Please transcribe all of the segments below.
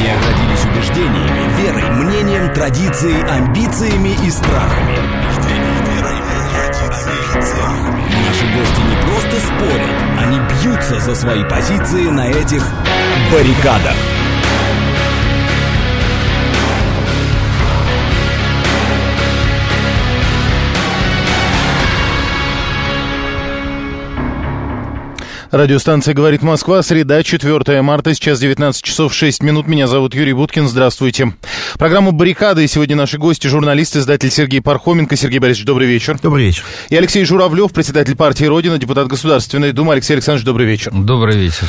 поколения родились убеждениями, верой, мнением, традицией, амбициями и страхами. Наши гости не просто спорят, они бьются за свои позиции на этих баррикадах. Радиостанция «Говорит Москва», среда, 4 марта, сейчас 19 часов 6 минут. Меня зовут Юрий Буткин, здравствуйте. Программа «Баррикады», и сегодня наши гости, журналист, издатель Сергей Пархоменко. Сергей Борисович, добрый вечер. Добрый вечер. И Алексей Журавлев, председатель партии «Родина», депутат Государственной Думы. Алексей Александрович, добрый вечер. Добрый вечер.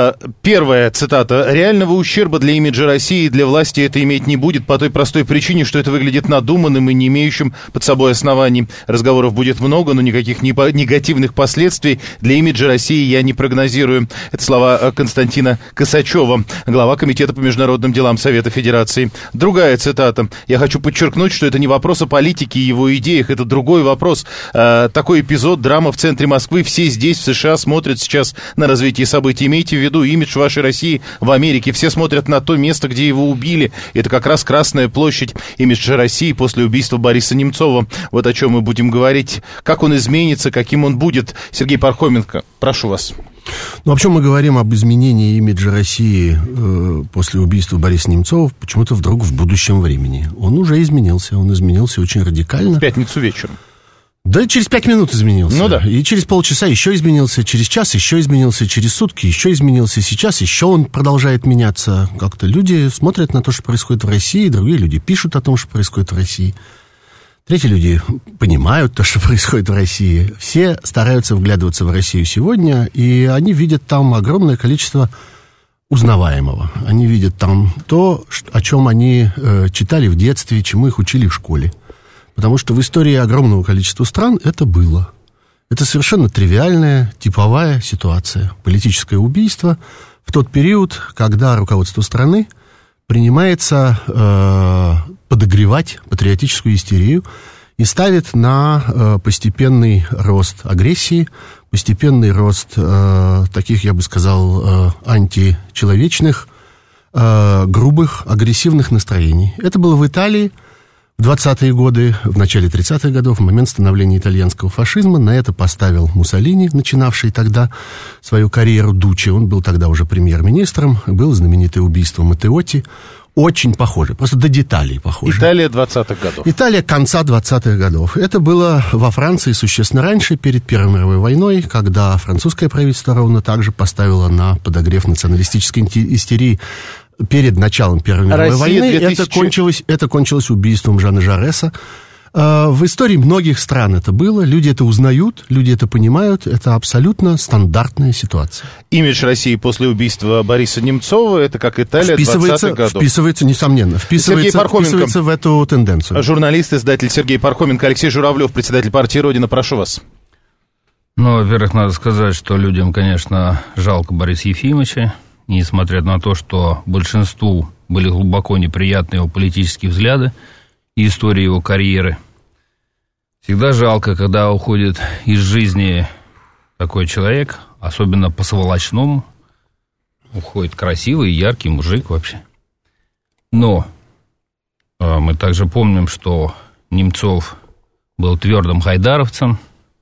Первая цитата. «Реального ущерба для имиджа России и для власти это иметь не будет по той простой причине, что это выглядит надуманным и не имеющим под собой оснований. Разговоров будет много, но никаких негативных последствий для имиджа России я не прогнозирую». Это слова Константина Косачева, глава Комитета по международным делам Совета Федерации. Другая цитата. «Я хочу подчеркнуть, что это не вопрос о политике и его идеях, это другой вопрос. Такой эпизод, драма в центре Москвы, все здесь, в США, смотрят сейчас на развитие событий. Имейте в виду имидж вашей России в Америке. Все смотрят на то место, где его убили. Это как раз Красная площадь. Имидж России после убийства Бориса Немцова». Вот о чем мы будем говорить. Как он изменится, каким он будет. Сергей Пархоменко, прошу вас. Ну, вообще мы говорим об изменении имиджа России после убийства Бориса Немцова почему-то вдруг в будущем времени. Он уже изменился, он изменился очень радикально. В пятницу вечером. Да, через 5 минут изменился. Ну да. И через полчаса еще изменился, через час еще изменился, через сутки еще изменился, сейчас еще он продолжает меняться. Как-то люди смотрят на то, что происходит в России, другие люди пишут о том, что происходит в России. Третьи люди понимают то, что происходит в России. Все стараются вглядываться в Россию сегодня, и они видят там огромное количество узнаваемого. Они видят там то, о чем они читали в детстве, чему их учили в школе. Потому что в истории огромного количества стран это было. Это совершенно тривиальная, типовая ситуация. Политическое убийство в тот период, когда руководство страны принимается подогревать патриотическую истерию и ставит на постепенный рост агрессии, постепенный рост таких, я бы сказал, античеловечных, грубых, агрессивных настроений. Это было в Италии в 20-е годы, в начале 30-х годов, в момент становления итальянского фашизма. На это поставил Муссолини, начинавший тогда свою карьеру Дуччи. Он был тогда уже премьер-министром, было знаменитое убийство Маттеотти. Очень похоже, просто до деталей похоже. Италия 20-х годов. Италия конца 20-х годов. Это было во Франции существенно раньше, перед Первой мировой войной, когда французское правительство ровно так же поставило на подогрев националистической истерии перед началом Первой мировой войны. 2000... Это кончилось убийством Жана Жареса. В истории многих стран это было. Люди это узнают, люди это понимают. Это абсолютно стандартная ситуация. Имидж России после убийства Бориса Немцова, это как Италия 20-х годов. Вписывается, несомненно. Вписывается в эту тенденцию. Журналист, издатель Сергей Пархоменко. Алексей Журавлев, председатель партии «Родина», прошу вас. Ну, во-первых, надо сказать, что людям, конечно, жалко Бориса Ефимовича, несмотря на то, что большинству были глубоко неприятны его политические взгляды и история его карьеры. Всегда жалко, когда уходит из жизни такой человек, особенно по-сволочному. Уходит красивый, яркий мужик вообще. Но мы также помним, что Немцов был твердым хайдаровцем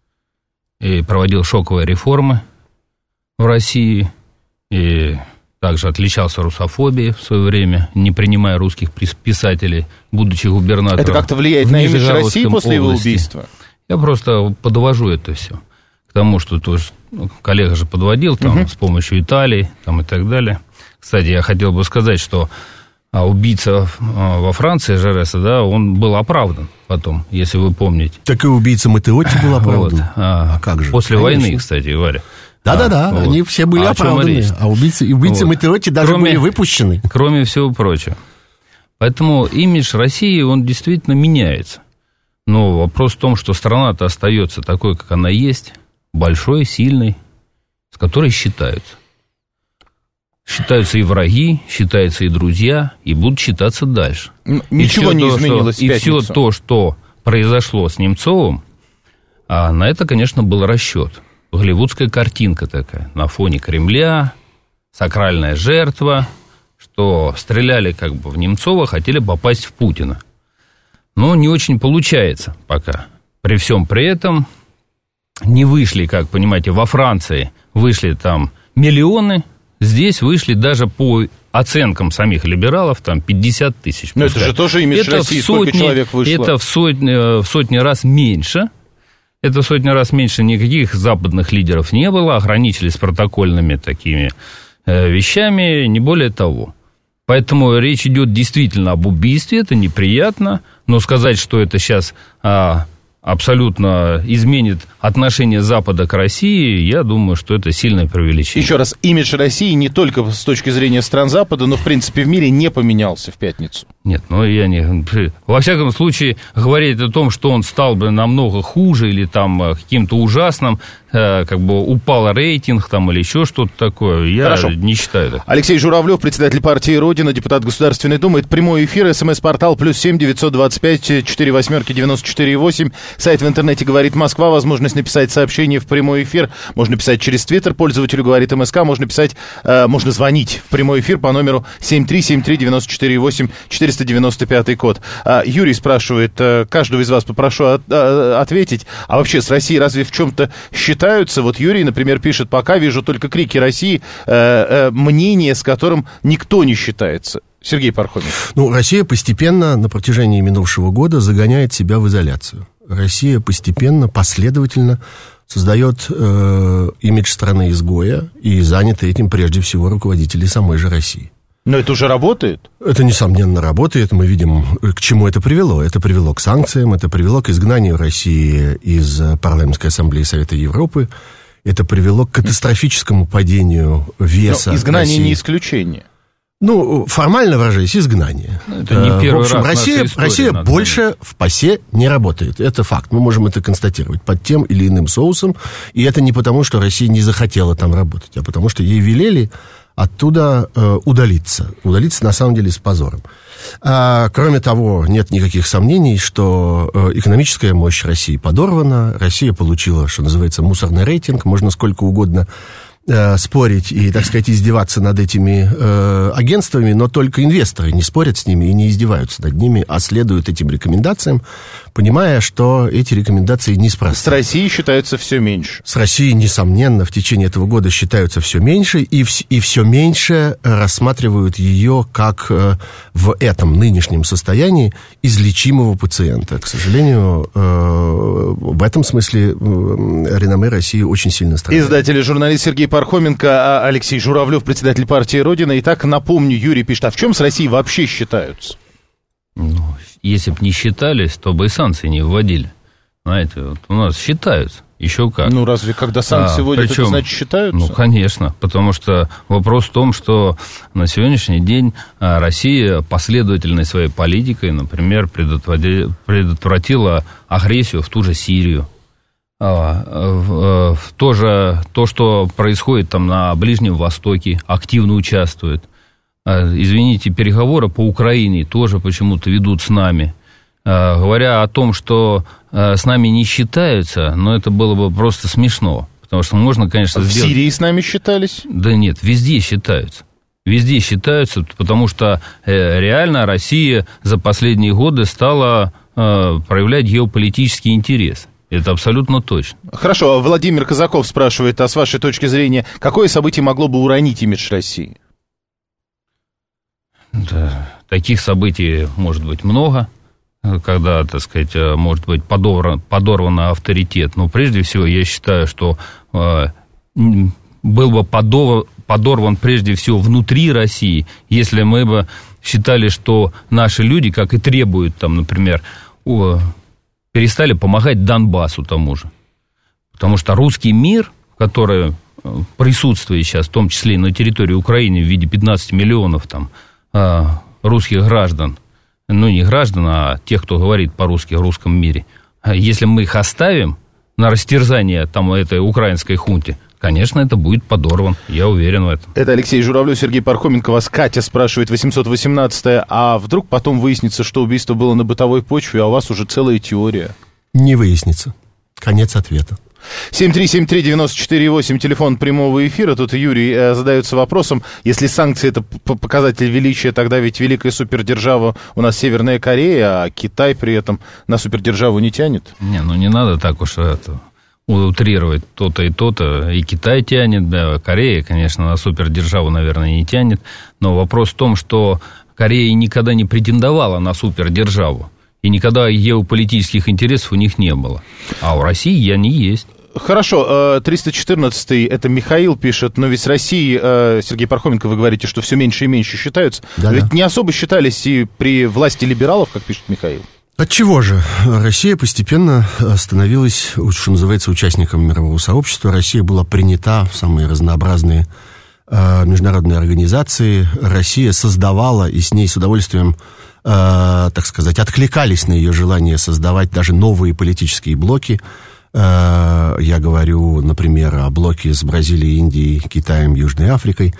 и проводил шоковые реформы в России, и также отличался русофобией в свое время, не принимая русских писателей, будучи губернатором. Это как-то влияет на имидж России после его убийства? Я просто подвожу это все к тому, что тоже, коллега же подводил там, с помощью Италии там, и так далее. Кстати, я хотел бы сказать, что убийца во Франции Жареса, да, он был оправдан потом, если вы помните. Так и убийца Маттеотти был оправдан. Вот. А как же? После войны, кстати говоря. Да-да-да, вот. Они все были оправданы, а убийцы вот. Маттеотти даже были выпущены. Кроме всего прочего. Поэтому имидж России, он действительно меняется. Но вопрос в том, что страна-то остается такой, как она есть, большой, сильной, с которой считаются. Считаются и враги, считаются и друзья, и будут считаться дальше. Ничего не изменилось в пятницу. И все то, что произошло с Немцовым, на это, конечно, был расчет. Голливудская картинка такая, на фоне Кремля, сакральная жертва, что стреляли как бы в Немцова, хотели попасть в Путина. Но не очень получается пока. При всем при этом не вышли, как понимаете, во Франции вышли там миллионы, здесь вышли даже по оценкам самих либералов, там 50 тысяч. Но это же тоже имидж России, сколько человек вышло? Это в сотни раз меньше. Это в сотни раз меньше, никаких западных лидеров не было, ограничились протокольными такими вещами, не более того. Поэтому речь идет действительно об убийстве, это неприятно, но сказать, что это сейчас абсолютно изменит отношение Запада к России, я думаю, что это сильное преувеличение. Еще раз, имидж России не только с точки зрения стран Запада, но, в принципе, в мире не поменялся в пятницу. Нет, я не... Во всяком случае, говорить о том, что он стал бы намного хуже или там каким-то ужасным, как бы упал рейтинг там или еще что-то такое, я не считаю так. Алексей Журавлев, председатель партии «Родина», депутат Государственной Думы. Это прямой эфир, СМС-портал +7 925 48 94 8. Сайт в интернете «Говорит Москва». Возможность написать сообщение в прямой эфир. Можно писать через Твиттер пользователю «Говорит МСК». Можно звонить в прямой эфир по номеру 7373948 495 код. Юрий спрашивает, каждого из вас попрошу ответить, а вообще с Россией разве в чем-то считаются? Вот Юрий, например, пишет, пока вижу только крики России, мнение, с которым никто не считается. Сергей Пархоменко. Россия постепенно на протяжении минувшего года загоняет себя в изоляцию. Россия постепенно, последовательно создает имидж страны-изгоя, и заняты этим прежде всего руководители самой же России. Но это уже работает? Это, несомненно, работает. Мы видим, к чему это привело. Это привело к санкциям, это привело к изгнанию России из Парламентской ассамблеи Совета Европы. Это привело к катастрофическому падению веса. Но изгнание России. Не исключение. Формально выражаясь, изгнание. Это не первый в общем, раз Россия больше в ПАСЕ не работает. Это факт. Мы можем это констатировать под тем или иным соусом. И это не потому, что Россия не захотела там работать, а потому, что ей велели оттуда удалиться. Удалиться, на самом деле, с позором. Кроме того, нет никаких сомнений, что экономическая мощь России подорвана. Россия получила, что называется, мусорный рейтинг. Можно сколько угодно спорить и, так сказать, издеваться над этими агентствами, но только инвесторы не спорят с ними и не издеваются над ними, а следуют этим рекомендациям, понимая, что эти рекомендации неспроста. С Россией считаются все меньше. С Россией, несомненно, в течение этого года считаются все меньше, и все меньше рассматривают ее как в этом нынешнем состоянии излечимого пациента. К сожалению, в этом смысле реноме России очень сильно страдает. Издатель и журналист Сергей Пархоменко, Алексей Журавлев, председатель партии «Родина». Итак, напомню, Юрий пишет, а в чем с Россией вообще считаются? Если бы не считались, то бы и санкции не вводили. Знаете, вот у нас считаются, еще как. Разве когда санкции вводят, причем, это значит считаются? Конечно, потому что вопрос в том, что на сегодняшний день Россия последовательной своей политикой, например, предотвратила агрессию в ту же Сирию. Тоже то, что происходит там на Ближнем Востоке, активно участвует. Извините, переговоры по Украине тоже почему-то ведут с нами. Говоря о том, что с нами не считаются, но это было бы просто смешно. Потому что можно, конечно, сделать... В Сирии с нами считались? Да нет, везде считаются. Везде считаются, потому что реально Россия за последние годы стала проявлять геополитический интерес. Это абсолютно точно. Хорошо, Владимир Казаков спрашивает, а с вашей точки зрения, какое событие могло бы уронить имидж России? Да, таких событий может быть много, когда, так сказать, может быть подорван авторитет. Но прежде всего я считаю, что был бы подорван прежде всего внутри России, если мы бы считали, что наши люди, как и требуют, там, например, перестали помогать Донбассу тому же. Потому что русский мир, который присутствует сейчас, в том числе и на территории Украины в виде 15 миллионов там, русских граждан, не граждан, а тех, кто говорит по-русски в русском мире, если мы их оставим на растерзание там, этой украинской хунте, конечно, это будет подорван, я уверен в этом. Это Алексей Журавлев, Сергей Пархоменко. Вас Катя спрашивает, 818-е, а вдруг потом выяснится, что убийство было на бытовой почве, а у вас уже целая теория? Не выяснится. Конец ответа. 7373948, телефон прямого эфира. Тут Юрий задается вопросом, если санкции — это показатель величия, тогда ведь великая супердержава у нас Северная Корея, а Китай при этом на супердержаву не тянет. Не надо так уж утрировать то-то и то-то. И Китай тянет, да, Корея, конечно, на супердержаву, наверное, не тянет. Но вопрос в том, что Корея никогда не претендовала на супердержаву. И никогда геополитических интересов у них не было. А у России они есть. Хорошо, 314-й, это Михаил пишет, но ведь с Россией, Сергей Пархоменко, вы говорите, что все меньше и меньше считаются. Да. Ведь не особо считались и при власти либералов, как пишет Михаил. Отчего же? Россия постепенно становилась, что называется, участником мирового сообщества. Россия была принята в самые разнообразные международные организации. Россия создавала, и с ней с удовольствием, так сказать, откликались на ее желание создавать даже новые политические блоки. Я говорю, например, о блоке с Бразилией, Индией, Китаем, Южной Африкой.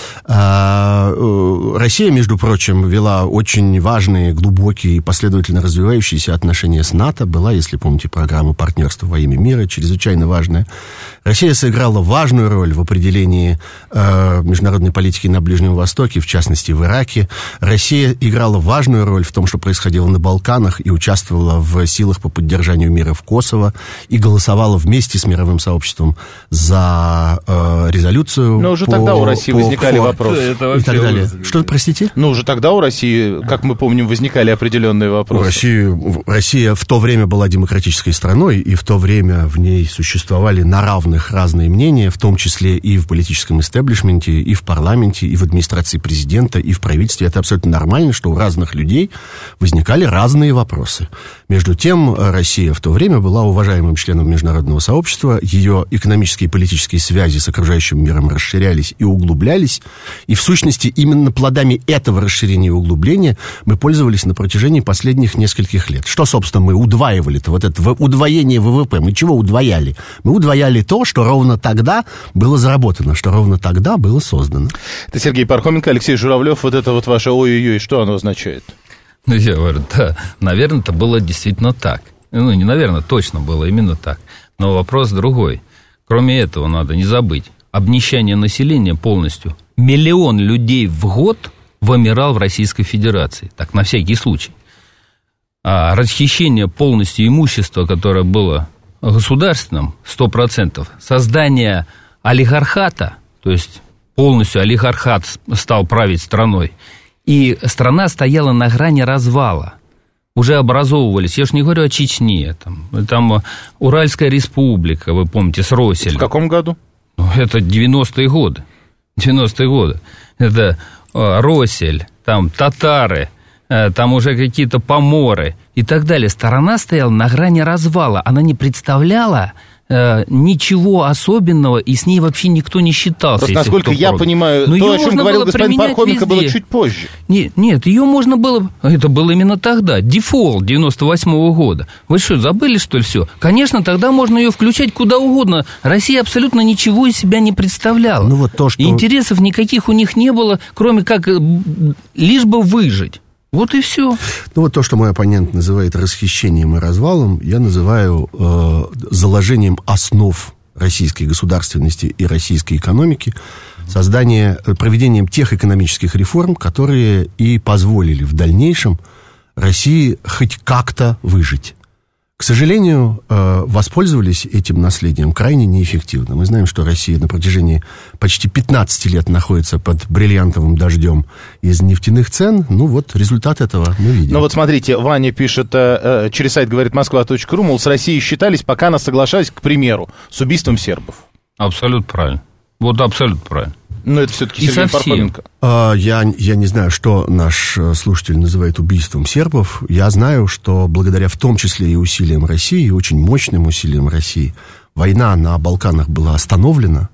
Россия, между прочим, вела очень важные, глубокие и последовательно развивающиеся отношения с НАТО. Была, если помните, программа партнерства во имя мира, чрезвычайно важная. Россия сыграла важную роль в определении международной политики на Ближнем Востоке, в частности, в Ираке. Россия играла важную роль в том, что происходило на Балканах, и участвовала в силах по поддержанию мира в Косово, и голосовала вместе с мировым сообществом за резолюцию. Но уже тогда у России возникали вопросы. И так далее. Что, простите? Ну, уже тогда у России, как мы помним, возникали определенные вопросы. Россия в то время была демократической страной, и в то время в ней существовали на равных разные мнения, в том числе и в политическом истеблишменте, и в парламенте, и в администрации президента, и в правительстве. Это абсолютно нормально, что у разных людей возникали разные вопросы. Между тем, Россия в то время была уважаемым членом международного сообщества, ее экономические и политические связи с окружающим миром расширялись и углублялись, и в сущности именно плодами этого расширения и углубления мы пользовались на протяжении последних нескольких лет. Что, собственно, мы удваивали-то, вот это удвоение ВВП, мы чего удвояли? Мы удвояли то, что ровно тогда было заработано, что ровно тогда было создано. Это Сергей Пархоменко, Алексей Журавлев, вот это вот ваше ой-ой-ой, что оно означает? Ну, я говорю, да, наверное, это было действительно так. Ну, не наверное, точно было именно так. Но вопрос другой. Кроме этого, надо не забыть, обнищание населения полностью. 1 миллион людей в год вымирал в Российской Федерации. Так, на всякий случай. А расхищение полностью имущества, которое было государственным, 100%, создание олигархата, то есть полностью олигархат стал править страной, и страна стояла на грани развала. Уже образовывались, я уж не говорю о Чечне, там Уральская республика, вы помните, с Россель. В каком году? Ну, это 90-е годы. 90-е годы. Это Россель, там татары, там уже какие-то поморы и так далее. Страна стояла на грани развала. Она не представляла ничего особенного, и с ней вообще никто не считался. Просто, насколько я понимаю, то, о чем говорил господин Пархоменко, было чуть позже. Нет, ее можно было... Это было именно тогда. Дефолт 98-го года. Вы что, забыли, что ли, все? Конечно, тогда можно ее включать куда угодно. Россия абсолютно ничего из себя не представляла. Ну, вот то, что... Интересов никаких у них не было, кроме как лишь бы выжить. Вот и все. Ну, вот то, что мой оппонент называет расхищением и развалом, я называю заложением основ российской государственности и российской экономики, проведением тех экономических реформ, которые и позволили в дальнейшем России хоть как-то выжить. К сожалению, воспользовались этим наследием крайне неэффективно. Мы знаем, что Россия на протяжении почти 15 лет находится под бриллиантовым дождем из нефтяных цен. Ну вот, результат этого мы видим. Ну вот смотрите, Ваня пишет через сайт говорит Москва.ру, мол, с Россией считались, пока она соглашалась, к примеру, с убийством сербов. Абсолютно правильно. Вот абсолютно правильно. Но это все-таки Сергей Пархоменко. Я не знаю, что наш слушатель называет убийством сербов. Я знаю, что благодаря в том числе и усилиям России, очень мощным усилиям России, война на Балканах была остановлена,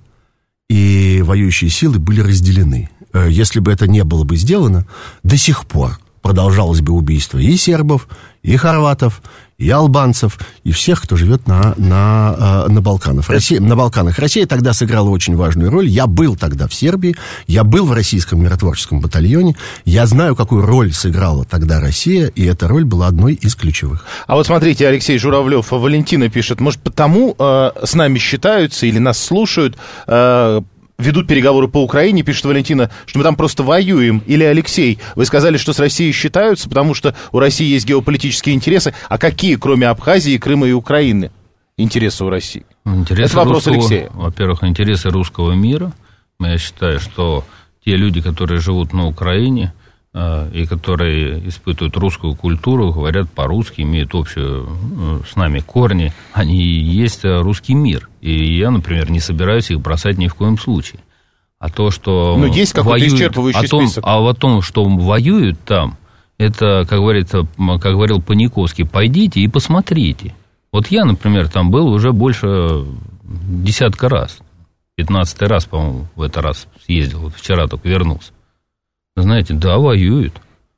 и воюющие силы были разделены. Если бы это не было бы сделано, до сих пор продолжалось бы убийство и сербов, и хорватов, и албанцев, и всех, кто живет на Балканах. Россия тогда сыграла очень важную роль. Я был тогда в Сербии, я был в российском миротворческом батальоне, я знаю, какую роль сыграла тогда Россия, и эта роль была одной из ключевых. А вот смотрите, Алексей Журавлев, Валентина пишет, может, потому с нами считаются или нас слушают, ведут переговоры по Украине, пишет Валентина, что мы там просто воюем. Или, Алексей, вы сказали, что с Россией считаются, потому что у России есть геополитические интересы. А какие, кроме Абхазии, Крыма и Украины, интересы у России? Интересы Это вопрос Алексея. Во-первых, интересы русского мира. Я считаю, что те люди, которые живут на Украине и которые испытывают русскую культуру, говорят по-русски, имеют общие с нами корни, они и есть русский мир. И я, например, не собираюсь их бросать ни в коем случае. А то, что есть какой-то исчерпывающий список. А о том, что воюют там, это, как говорил Паниковский, пойдите и посмотрите. Вот я, например, там был уже больше 10 раз. 15-й раз, по-моему, в этот раз съездил. Вот вчера только вернулся. Знаете, да, воюют.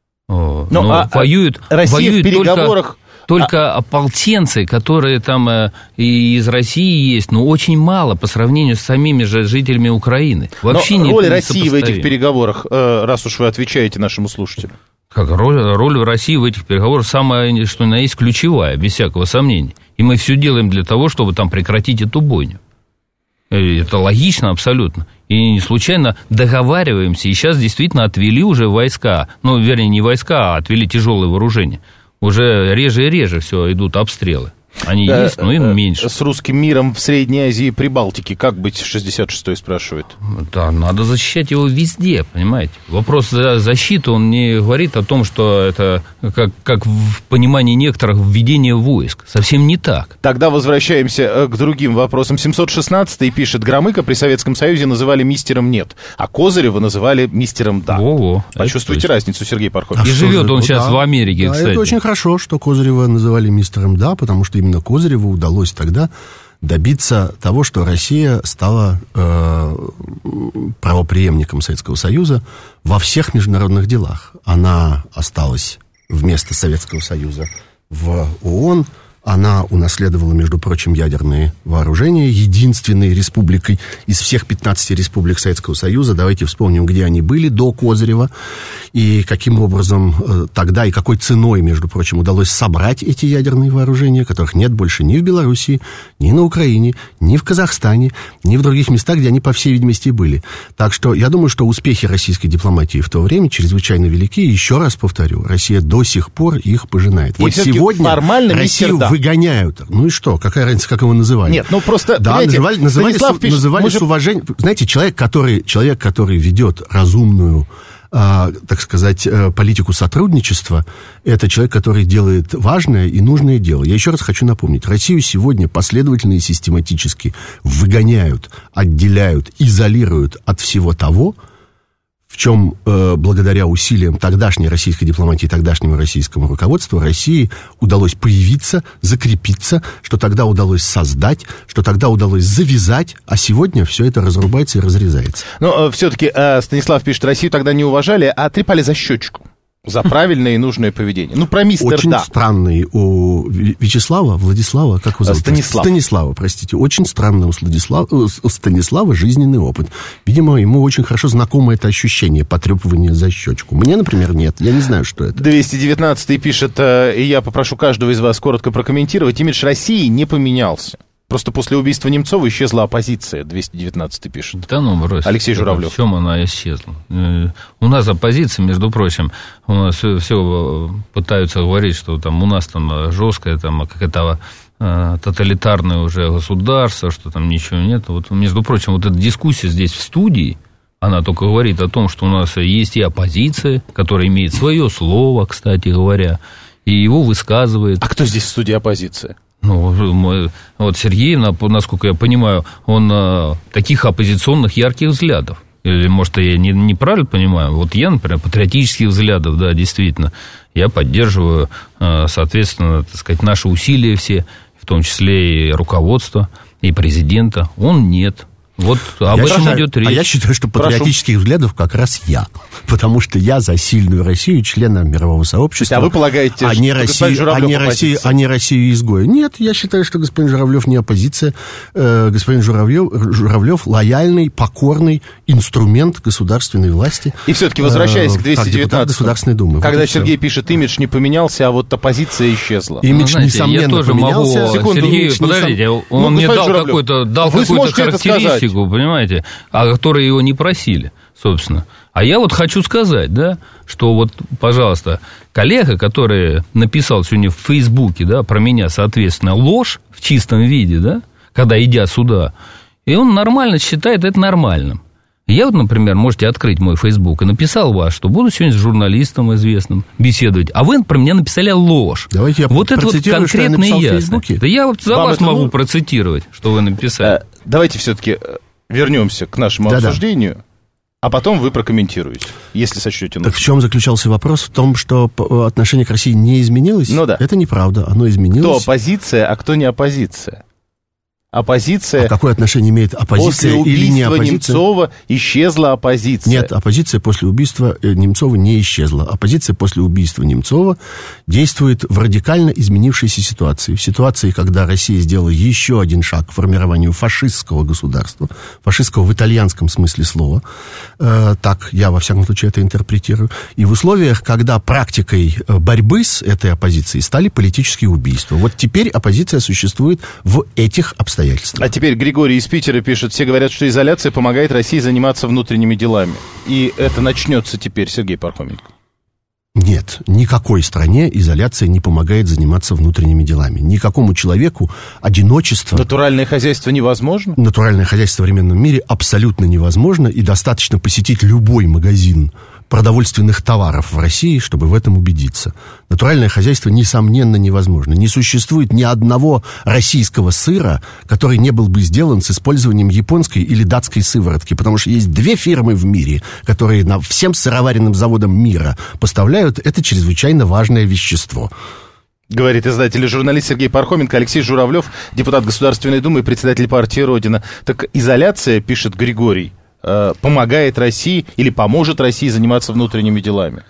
Но воюют, Россия в переговорах... Только ополченцы, которые там и из России есть, но очень мало по сравнению с самими же жителями Украины. Вообще но роль России в этих переговорах, раз уж вы отвечаете нашему слушателю. Роль России в этих переговорах самая, что ни на есть, ключевая, без всякого сомнения. И мы все делаем для того, чтобы там прекратить эту бойню. Это логично абсолютно. И не случайно договариваемся. И сейчас действительно отвели уже войска. Ну, вернее, не войска, а отвели тяжелое вооружение. Уже реже и реже все идут обстрелы. Они есть, но им меньше. С русским миром в Средней Азии и Прибалтике как быть, 66-й спрашивает? Да, надо защищать его везде, понимаете. Вопрос защиты, он не говорит о том, что это, как в понимании некоторых, введение войск. Совсем не так. Тогда возвращаемся к другим вопросам. 716-й пишет, Громыко при Советском Союзе называли мистером «нет», а Козырева называли мистером «да». Почувствуйте разницу, Сергей Пархович. И живет он сейчас в Америке, кстати. Это очень хорошо, что Козырева называли мистером «да», потому что именно Козыреву удалось тогда добиться того, что Россия стала правопреемником Советского Союза во всех международных делах. Она осталась вместо Советского Союза в ООН, она унаследовала, между прочим, ядерные вооружения, единственной республикой из всех 15 республик Советского Союза. Давайте вспомним, где они были до Козырева, и каким образом тогда, и какой ценой, между прочим, удалось собрать эти ядерные вооружения, которых нет больше ни в Белоруссии, ни на Украине, ни в Казахстане, ни в других местах, где они, по всей видимости, были. Так что я думаю, что успехи российской дипломатии в то время чрезвычайно велики. И еще раз повторю, Россия до сих пор их пожинает. И вот сегодня Россию выгоняют. Ну и что? Какая разница, как его называли? Нет, ну просто... Да, называли с уважением. Знаете, человек, который ведет разумную, так сказать, политику сотрудничества, это человек, который делает важное и нужное дело. Я еще раз хочу напомнить, Россию сегодня последовательно и систематически выгоняют, отделяют, изолируют от всего того, в чем, благодаря усилиям тогдашней российской дипломатии, тогдашнему российскому руководству, России удалось появиться, закрепиться, что тогда удалось создать, что тогда удалось завязать, а сегодня все это разрубается и разрезается. Но все-таки Станислав пишет, Россию тогда не уважали, а трепали за щечку. За правильное и нужное поведение. Ну, про мистер очень «да». Странный у Владислава, как его зовут? Станислава, простите. Очень странный у Станислава жизненный опыт. Видимо, ему очень хорошо знакомо это ощущение потрепывания за щечку. Мне, например, нет. Я не знаю, что это. 219-й пишет, и я попрошу каждого из вас коротко прокомментировать. Имидж России не поменялся. Просто после убийства Немцова исчезла оппозиция, 219-й пишет. Да ну, брось. Алексей Журавлев. В чем она исчезла? У нас оппозиция, между прочим, у нас все пытаются говорить, что там у нас там жесткое, там какая-то тоталитарное уже государство, что там ничего нет. Вот, между прочим, вот эта дискуссия здесь в студии, она только говорит о том, что у нас есть и оппозиция, которая имеет свое слово, кстати говоря, и его высказывает. А кто здесь в студии оппозиция? Ну, вот Сергей, насколько я понимаю, он таких оппозиционных ярких взглядов. Или, может, я неправильно понимаю? Вот я, например, патриотических взглядов, да, действительно. Я поддерживаю, соответственно, так сказать, наши усилия все, в том числе и руководство, и президента. Он нет. Вот об этом идет речь. А я считаю, что патриотических взглядов как раз я. Потому что я за сильную Россию, члена мирового сообщества. А вы полагаете, что господин Журавлев а не Россию изгоя? Нет, я считаю, что господин Журавлев не оппозиция. Господин Журавлев лояльный, покорный инструмент государственной власти. И все-таки, возвращаясь к 219-му, Государственной Думы. когда Сергей пишет, имидж не поменялся, а вот оппозиция исчезла. Имидж, несомненно, я тоже поменялся. могу... Секунду, Сергей, подождите, он мне дал какую-то характеристику, понимаете, о которой его не просили, собственно. А я вот хочу сказать, да, что вот, пожалуйста, коллега, который написал сегодня в Фейсбуке, да, про меня, соответственно, ложь в чистом виде, да, когда идя сюда, и он нормально считает это нормальным. Я вот, например, можете открыть мой Фейсбук и написал вас, что буду сегодня с журналистом известным беседовать, а вы про меня написали ложь. Давайте я вот это вот конкретно и ясно. Да я вот за вас могу процитировать, что вы написали. Давайте все-таки вернемся к нашему обсуждению, а потом вы прокомментируете, если сочтете нужным. Так в чем заключался вопрос? В том, что отношение к России не изменилось? Ну да. Это неправда, оно изменилось. Кто оппозиция, а кто не оппозиция? Оппозиция... А какое отношение имеет оппозиция или не оппозиция? После убийства Немцова исчезла оппозиция. Нет, оппозиция после убийства Немцова не исчезла. Оппозиция после убийства Немцова действует в радикально изменившейся ситуации. В ситуации, когда Россия сделала еще один шаг к формированию фашистского государства, фашистского в итальянском смысле слова. Так я, во всяком случае, это интерпретирую. И в условиях, когда практикой борьбы с этой оппозицией стали политические убийства. Вот теперь оппозиция существует в этих обстоятельствах. А теперь Григорий из Питера пишет, все говорят, что изоляция помогает России заниматься внутренними делами. И это начнется теперь, Сергей Пархоменко. Нет, никакой стране изоляция не помогает заниматься внутренними делами. Никакому человеку одиночество... Натуральное хозяйство невозможно? Натуральное хозяйство в современном мире абсолютно невозможно, и достаточно посетить любой магазин продовольственных товаров в России, чтобы в этом убедиться. Натуральное хозяйство, несомненно, невозможно. Не существует ни одного российского сыра, который не был бы сделан с использованием японской или датской сыворотки, потому что есть две фирмы в мире, которые всем сыроваренным заводам мира поставляют это чрезвычайно важное вещество. Говорит издатель и журналист Сергей Пархоменко. Алексей Журавлев, депутат Государственной Думы и председатель партии «Родина». Так изоляция, пишет Григорий, помогает России или поможет России заниматься внутренними делами.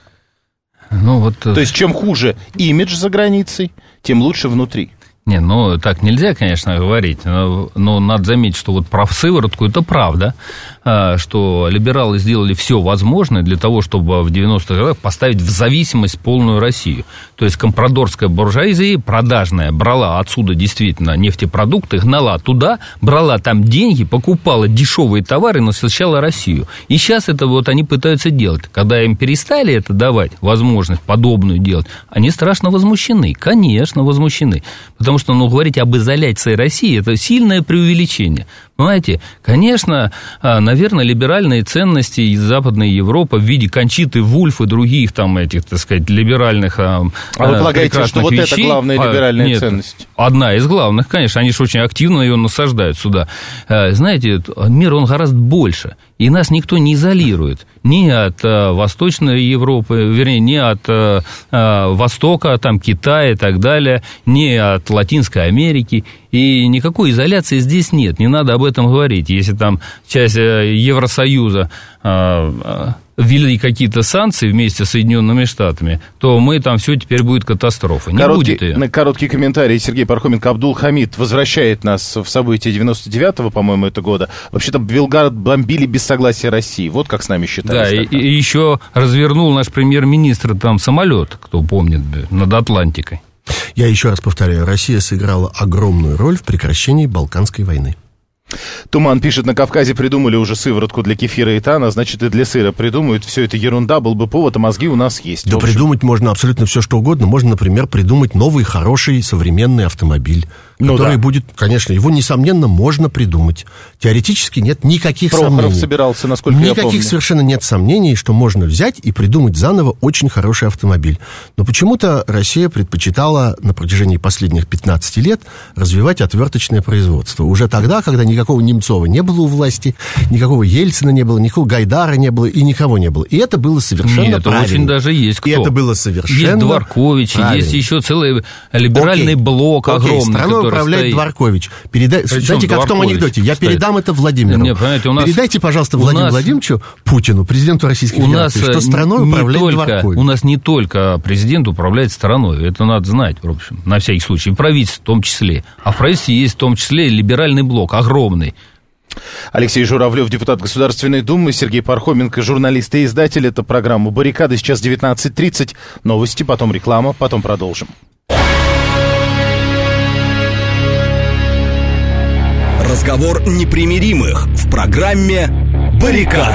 То есть, чем хуже имидж за границей, тем лучше внутри. Не, ну, так нельзя, конечно, говорить, но надо заметить, что вот про сыворотку это правда, что либералы сделали все возможное для того, чтобы в 90-х годах поставить в зависимость полную Россию. То есть компрадорская буржуазия продажная брала отсюда действительно нефтепродукты, гнала туда, брала там деньги, покупала дешевые товары, насыщала Россию. И сейчас это вот они пытаются делать. Когда им перестали это давать, возможность подобную делать, они страшно возмущены, конечно, возмущены. Потому что, говорить об изоляции России – это сильное преувеличение. Понимаете, конечно, наверное, либеральные ценности из Западной Европы в виде Кончиты Вульф и других там этих, так сказать, либеральных вы полагаете, что вот вещей, это главная либеральная ценность? Одна из главных, конечно, они же очень активно ее насаждают сюда. Знаете, мир, он гораздо больше, и нас никто не изолирует ни от Восточной Европы, вернее, ни от Востока, там, Китая и так далее, ни от Латинской Америки. И никакой изоляции здесь нет, не надо об этом говорить. Если там часть Евросоюза ввели какие-то санкции вместе с Соединенными Штатами, то мы там все теперь будет катастрофа. Не будет ее. Короткий комментарий. Сергей Пархоменко. Абдул-Хамид возвращает нас в события 99-го, по-моему, это года. Вообще-то Белгород бомбили без согласия России. Вот как с нами считались. Да, и еще развернул наш премьер-министр там самолет, кто помнит, над Атлантикой. Я еще раз повторяю, Россия сыграла огромную роль в прекращении Балканской войны. Туман пишет, на Кавказе придумали уже сыворотку для кефира и тана, значит, и для сыра придумают. Все это ерунда, был бы повод, а мозги у нас есть. Да, придумать можно абсолютно все, что угодно. Можно, например, придумать новый, хороший, современный автомобиль, который будет, конечно, его, несомненно, можно придумать. Теоретически нет никаких сомнений. Прохоров собирался, насколько я помню. Никаких совершенно нет сомнений, что можно взять и придумать заново очень хороший автомобиль. Но почему-то Россия предпочитала на протяжении последних 15 лет развивать отверточное производство. Уже тогда, когда никакого Немцова не было у власти, никакого Ельцина не было, никакого Гайдара не было и никого не было. И это было совершенно правильно. Очень даже есть кто. И это было совершенно есть Дворкович, правильно. Есть еще целый либеральный блок огромный, который управляет Дворкович. Знаете, как в том анекдоте, я передам это Владимиру. Нет, понимаете, Передайте, пожалуйста, Владимиру Владимировичу Путину, президенту Российской Федерации, что страной управляет Дворкович. У нас не только президент управляет страной, это надо знать, в общем, на всякий случай, и правительство в том числе. А в правительстве есть в том числе либеральный блок, огромный. Алексей Журавлев, депутат Государственной Думы, Сергей Пархоменко, журналист и издатель. Это программа «Баррикады». Сейчас 19:30. Новости, потом реклама, потом продолжим. Разговор непримиримых в программе «Баррикады».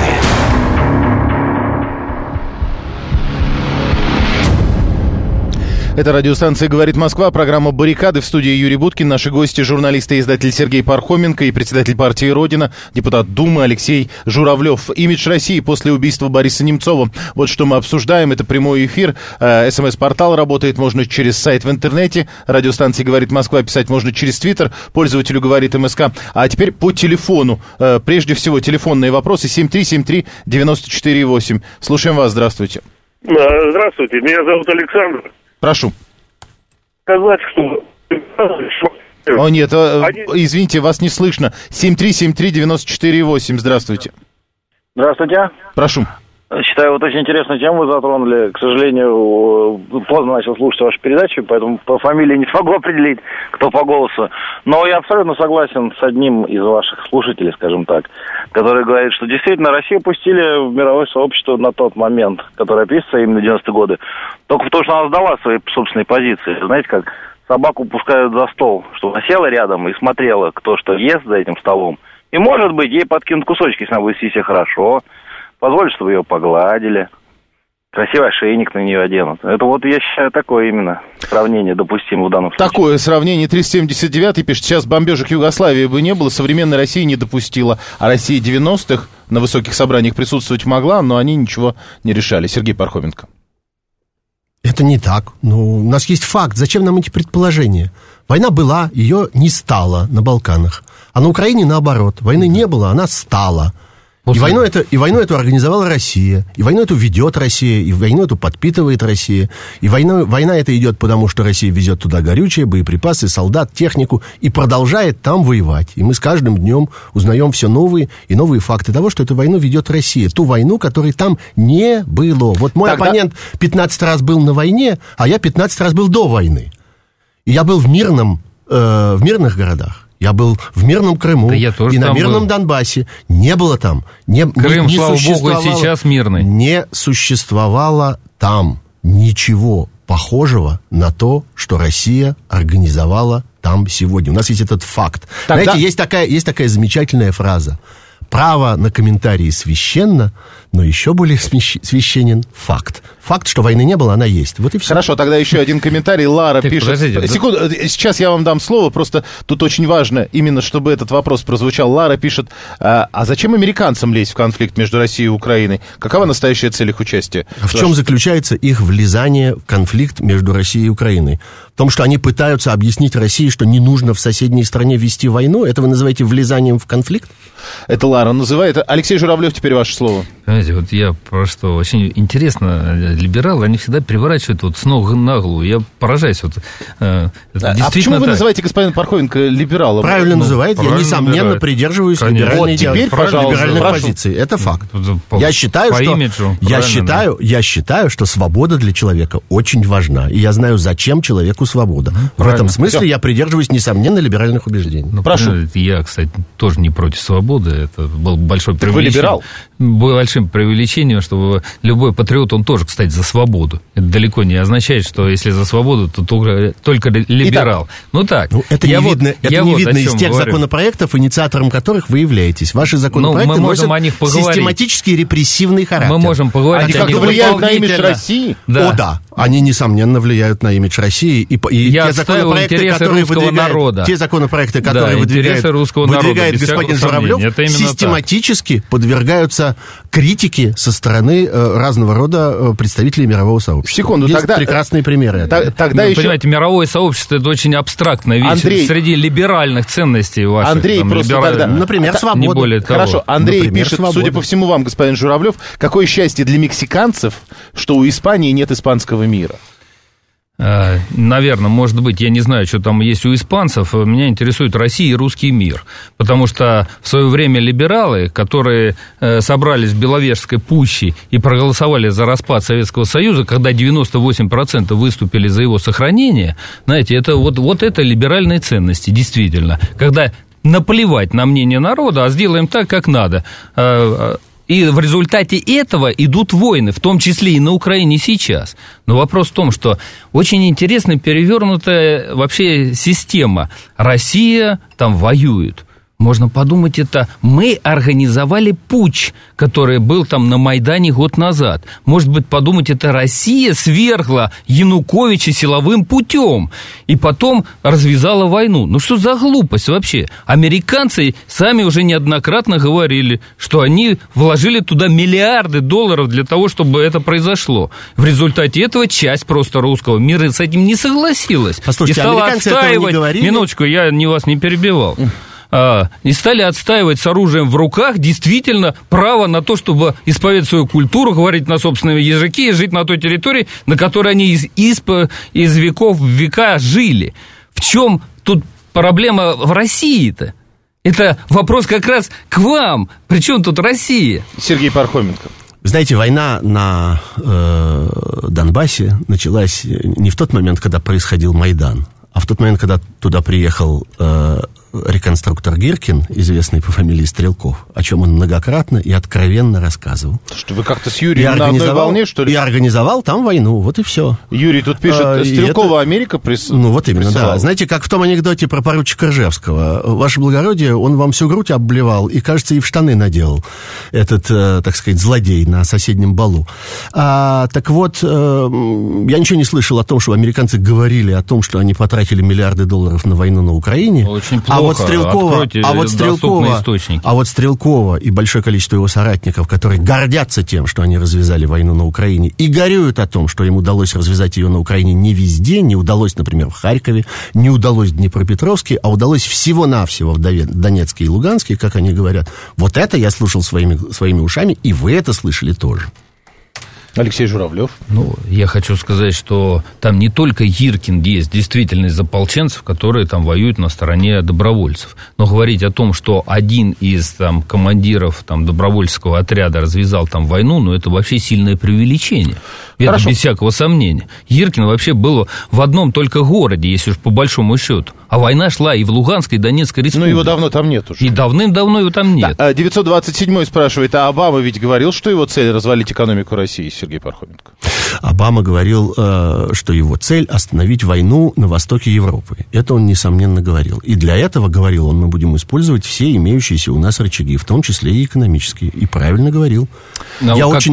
Это радиостанция «Говорит Москва», программа «Баррикады», в студии Юрий Буткин. Наши гости — журналист и издатель Сергей Пархоменко и председатель партии «Родина», депутат Думы Алексей Журавлев. Имидж России после убийства Бориса Немцова. Вот что мы обсуждаем. Это прямой эфир. СМС-портал работает. Можно через сайт в интернете. Радиостанции «Говорит Москва» писать можно через Твиттер. Пользователю говорит МСК. А теперь по телефону. Прежде всего, телефонные вопросы. 7373948. Слушаем вас. Здравствуйте. Здравствуйте. Меня зовут Александр. Прошу. Сказать, что... О, нет, извините, вас не слышно. 7373948, здравствуйте. Здравствуйте. Прошу. Считаю, вот очень интересную тему вы затронули. К сожалению, поздно начал слушать вашу передачу, поэтому по фамилии не смогу определить, кто по голосу. Но я абсолютно согласен с одним из ваших слушателей, скажем так, который говорит, что действительно Россию пустили в мировое сообщество на тот момент, который описывается именно 90-е годы, только потому, что она сдала свои собственные позиции. Знаете, как собаку пускают за стол, чтобы она села рядом и смотрела, кто что ест за этим столом. И, может быть, ей подкинут кусочки, если она будет вести себя хорошо, позволить, чтобы ее погладили, красивый ошейник на нее оденут. Это вот, я считаю, такое именно сравнение допустимо в данном случае. Такое сравнение. 379 пишет, сейчас бомбежек Югославии бы не было, современная Россия не допустила. А Россия 90-х на высоких собраниях присутствовать могла, но они ничего не решали. Сергей Пархоменко. Это не так. Ну, у нас есть факт. Зачем нам эти предположения? Война была, ее не стало на Балканах. А на Украине наоборот. Войны не было, она стала. И войну эту организовала Россия, и войну эту ведет Россия, и войну эту подпитывает Россия. И война эта идет потому, что Россия везет туда горючее, боеприпасы, солдат, технику, и продолжает там воевать. И мы с каждым днем узнаем все новые и новые факты того, что эту войну ведет Россия. Ту войну, которой там не было. Вот мой оппонент 15 раз был на войне, а я 15 раз был до войны. И я был в мирных городах. Я был в мирном Крыму и на мирном Донбассе. Не было там. Крым, слава богу, сейчас мирный. Не существовало там ничего похожего на то, что Россия организовала там сегодня. У нас есть этот факт. Знаете, есть такая замечательная фраза. Право на комментарии священно, но еще более священен факт. Факт, что войны не было, она есть. Вот и все. Хорошо, тогда еще один комментарий. Лара пишет... Секунду, сейчас я вам дам слово, просто тут очень важно именно, чтобы этот вопрос прозвучал. Лара пишет, а зачем американцам лезть в конфликт между Россией и Украиной? Какова настоящая цель их участия? В чем заключается их влезание в конфликт между Россией и Украиной? В том, что они пытаются объяснить России, что не нужно в соседней стране вести войну? Это вы называете влезанием в конфликт? Это Лара называет. Алексей Журавлев, теперь ваше слово. Понимаете, вот я просто очень интересно, либералы, они всегда переворачивают вот с ног на голову. Я поражаюсь. Вот, а почему вы называете господина Пархоменко либералом? Правильно называете. Я, несомненно, придерживаюсь либеральной позиции. Это факт. Я считаю, что свобода для человека очень важна. И я знаю, зачем человеку свобода. В этом смысле я придерживаюсь, несомненно, либеральных убеждений. Прошу. Я, кстати, тоже не против свободы. Это был большой преувеличение. Вы либерал? Большим преувеличением, что любой патриот, он тоже, кстати, за свободу. Это далеко не означает, что если за свободу, то только либерал. Это не видно из тех законопроектов, инициатором которых вы являетесь. Ваши законопроекты носят систематический репрессивный характер. Мы можем поговорить. Они как-то влияют на имидж России? Да. О, да. Они, несомненно, влияют на имидж России. И те законопроекты, которые выдвигает господин Журавлев, систематически подвергаются критике со стороны разного рода представителей мирового сообщества. Секунду, есть прекрасные примеры. Тогда еще... Понимаете, мировое сообщество — это очень абстрактная вещь. Среди либеральных ценностей ваших. Андрей, просто тогда... Например, свобода. Не более того. Хорошо, Андрей пишет, судя по всему вам, господин Журавлев, какое счастье для мексиканцев, что у Испании нет испанского мира. Наверное, может быть, я не знаю, что там есть у испанцев, меня интересует Россия и русский мир, потому что в свое время либералы, которые собрались в Беловежской пуще и проголосовали за распад Советского Союза, когда 98% выступили за его сохранение, знаете, это вот это либеральные ценности, действительно, когда наплевать на мнение народа, а сделаем так, как надо. И в результате этого идут войны, в том числе и на Украине сейчас. Но вопрос в том, что очень интересно перевернутая вообще система. Россия там воюет. Можно подумать, это мы организовали путч, который был там на Майдане год назад. Может быть, подумать, это Россия свергла Януковича силовым путем и потом развязала войну. Ну что за глупость вообще? Американцы сами уже неоднократно говорили, что они вложили туда миллиарды долларов для того, чтобы это произошло. В результате этого часть просто русского мира с этим не согласилась. Послушайте, и стала американцы этого не говорили? Минуточку, я вас не перебивал. И стали отстаивать с оружием в руках действительно право на то, чтобы исповедать свою культуру, говорить на собственном языке и жить на той территории, на которой они из веков в века жили. В чем тут проблема в России-то? Это вопрос как раз к вам. Причем тут Россия? Сергей Пархоменко. Знаете, война на Донбассе началась не в тот момент, когда происходил Майдан, а в тот момент, когда туда приехал реконструктор Гиркин, известный по фамилии Стрелков, о чем он многократно и откровенно рассказывал. Что вы как-то с Юрием на одной волне, что ли? И организовал там войну, вот и все. Юрий тут пишет, Стрелкова Америка Ну, вот именно, присылала. Да. Знаете, как в том анекдоте про поручика Ржевского. Ваше благородие, он вам всю грудь обблевал и, кажется, и в штаны наделал этот, так сказать, злодей на соседнем балу. Так вот, я ничего не слышал о том, что американцы говорили о том, что они потратили миллиарды долларов на войну на Украине. Очень плохо. А вот Стрелкова и большое количество его соратников, которые гордятся тем, что они развязали войну на Украине, и горюют о том, что им удалось развязать ее на Украине не везде, не удалось, например, в Харькове, не удалось в Днепропетровске, а удалось всего-навсего в Донецке и Луганске, как они говорят. Вот это я слушал своими ушами, и вы это слышали тоже. Алексей Журавлев. Ну, я хочу сказать, что там не только Гиркин есть действительно из ополченцев, которые там воюют на стороне добровольцев. Но говорить о том, что один из там командиров там добровольческого отряда развязал там войну, ну, это вообще сильное преувеличение. Это без всякого сомнения. Гиркин вообще был в одном только городе, если уж по большому счету. А война шла и в Луганской, и Донецкой республике. Ну, его давно там нет уже. И давным-давно его там нет. Да, 927-й спрашивает, а Обама ведь говорил, что его цель развалить экономику России, Сергей Пархоменко? Обама говорил, что его цель остановить войну на востоке Европы. Это он, несомненно, говорил. И для этого, говорил он, мы будем использовать все имеющиеся у нас рычаги, в том числе и экономические. И правильно говорил. Я очень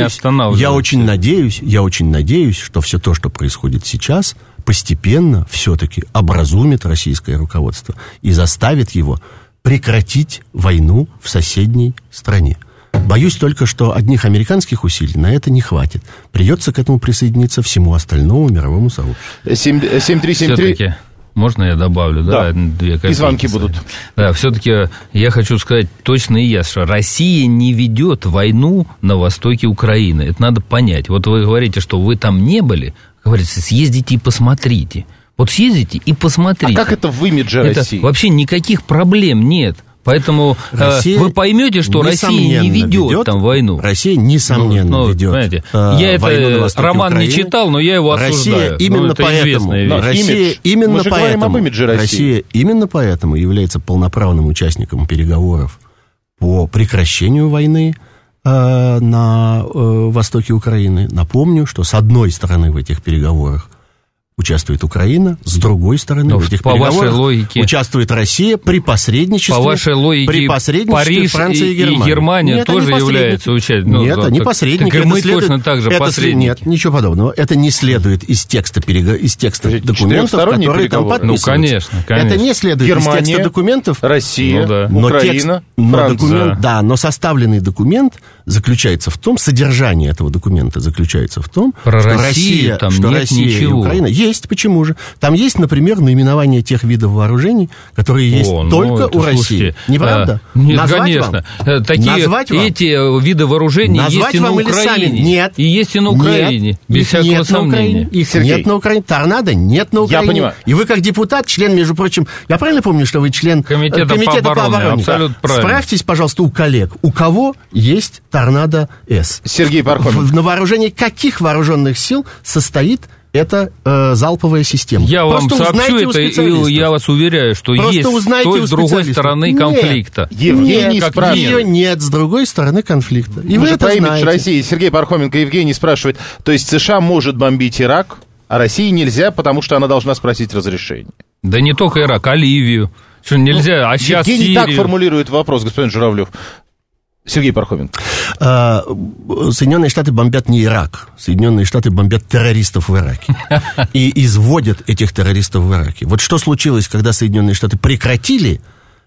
надеюсь, что все то, что происходит сейчас, постепенно все-таки образумит российское руководство и заставит его прекратить войну в соседней стране. Боюсь только, что одних американских усилий на это не хватит. Придется к этому присоединиться всему остальному мировому сообществу. 7373... Можно я добавлю? Да. Две копейки. И звонки будут. Да, все-таки я хочу сказать точно и ясно, что Россия не ведет войну на востоке Украины. Это надо понять. Вот вы говорите, что вы там не были. Говорится, съездите и посмотрите. Вот съездите и посмотрите. А как это в имидже России? Вообще никаких проблем нет. Поэтому вы поймете, что Россия не ведет там войну. Россия, несомненно, ведет. Знаете, я это роман Украины. Не читал, но я его осуждаю. Россия именно поэтому является полноправным участником переговоров по прекращению войны на востоке Украины. Напомню, что с одной стороны в этих переговорах участвует Украина, с другой стороны в этих переговорах участвует Россия при посредничестве. По вашей логике, Париж Франция и Германия нет, тоже являются участниками. Нет, они посредники. Так и мы точно так же посредники. Нет, ничего подобного. Это не следует из текста документов, которые там подписываются. Ну, конечно. Это не следует Германия, из текста документов. Россия, Украина, Франция. Но составленный документ заключается в том, содержание этого документа заключается в том, про что Россия там что нет Россия ничего. И Украина... Есть, почему же? Там есть, например, наименование тех видов вооружений, которые есть только у России. Слушайте, Не правда? Нет, Назвать конечно. вам? Эти виды вооружений Назвать есть и на вам или Украине. сами? Нет. И есть и на Украине, Нет. без Их всякого нет на сомнения. Украине. Их Сергей. нет на Украине. Торнадо нет на Украине. Я понимаю. И вы как депутат, член, между прочим, я правильно помню, что вы член Комитета по обороне, абсолютно правильно. Справьтесь, пожалуйста, у коллег, у кого есть Торнадо-С? Сергей Пархоменко. На вооружении каких вооруженных сил состоит эта залповая система? Я вам Просто сообщу узнайте у это, и специалистов. я вас уверяю, что Просто есть с узнайте той, у с другой специалистов. стороны Нет. конфликта. Евгений Как спрашивает. Ее нет с другой стороны конфликта. И Мы вы же это про имидж знаете. России. Сергей Пархоменко, Евгений спрашивает, то есть США может бомбить Ирак, а России нельзя, потому что она должна спросить разрешение. Да не только Ирак, а Ливию. Что нельзя, а сейчас Евгений Сирию. так формулирует вопрос, господин Журавлев. Сергей Пархоменко. Соединенные Штаты бомбят не Ирак. Соединенные Штаты бомбят террористов в Ираке. И изводят этих террористов в Ираке. Вот что случилось, когда Соединенные Штаты прекратили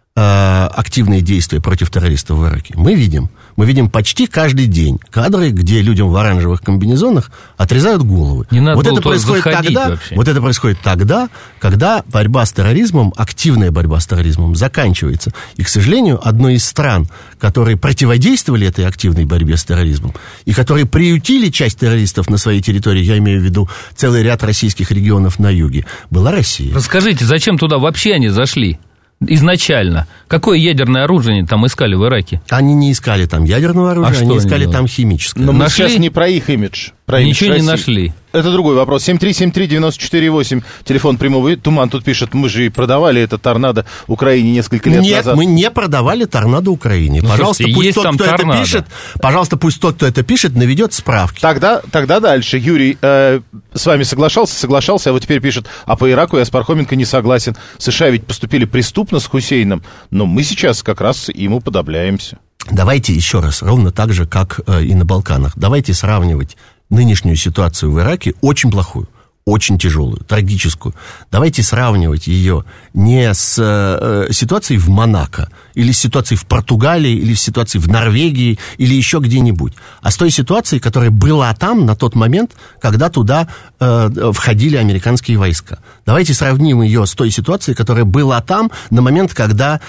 активные действия против террористов в Ираке? Мы видим почти каждый день кадры, где людям в оранжевых комбинезонах отрезают головы. Не надо вот было это туда происходит заходить тогда, вообще. вот это происходит тогда, когда борьба с терроризмом, активная борьба с терроризмом заканчивается. И, к сожалению, одной из стран, которые противодействовали этой активной борьбе с терроризмом и которые приютили часть террористов на своей территории, я имею в виду целый ряд российских регионов на юге, была Россия. Расскажите, зачем туда вообще они зашли? Изначально. Какое ядерное оружие они там искали в Ираке? Они не искали там ядерного оружия, что они они искали делали? там химическое. Но мы Нашли? сейчас не про их имидж. Про имидж Ничего не России. нашли. Это другой вопрос. 7373948, телефон прямого. Туман тут пишет, мы же и продавали этот торнадо Украине несколько лет Нет, назад. мы не продавали торнадо Украине. Ну, Пожалуйста, слушайте, пусть есть тот, там кто торнадо. это пишет, пожалуйста, пусть тот, кто это пишет, наведет справки. Тогда дальше. Юрий с вами соглашался, а вот теперь пишет, а по Ираку я с Пархоменко не согласен. США ведь поступили преступно с Хусейном, но мы сейчас как раз ему подобляемся. Давайте еще раз, ровно так же, как и на Балканах, давайте сравнивать нынешнюю ситуацию в Ираке, очень плохую, очень тяжелую, трагическую. Давайте сравнивать ее не с ситуацией в Монако, или с ситуацией в Португалии, или с ситуацией в Норвегии, или еще где-нибудь, а с той ситуацией, которая была там на тот момент, когда туда входили американские войска. Давайте сравним ее с той ситуацией, которая была там на момент, когда